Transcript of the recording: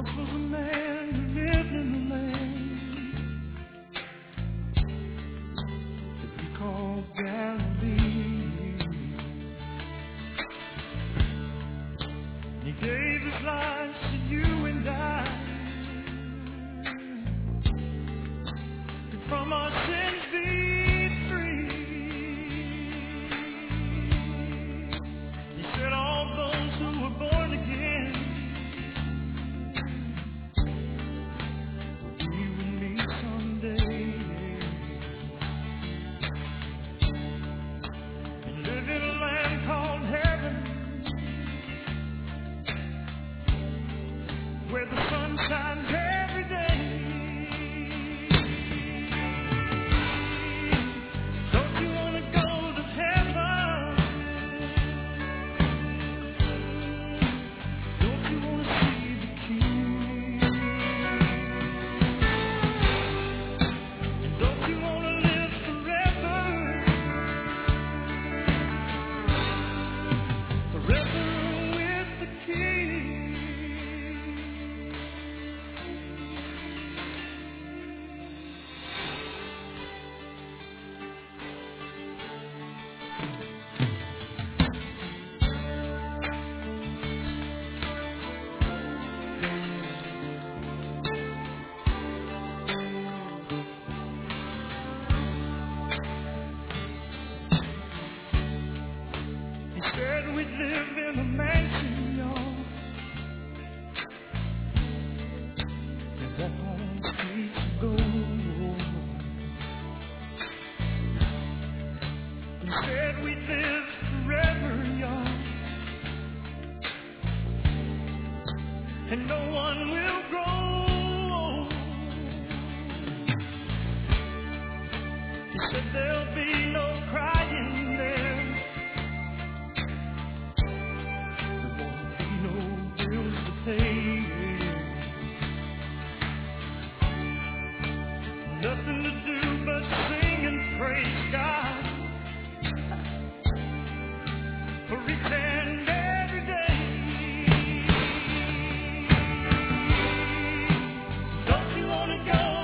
Once was a man who lived in the land that we call Galilee. He gave his life to you and I, and from our sins be free. He said all those who were born again will be with me someday, and live in a land called heaven, where the sun shines every day. Don't you want to go to heaven? Don't you want to see the King? Don't you want to live forever? Forever with the King. He said we'd live in a mansion, y'all, and walk on streets of gold. He said we'd live forever, y'all, and no one will grow old. He said there'll be no crying there. Nothing to do but sing and praise God for each and every day. Don't you want to go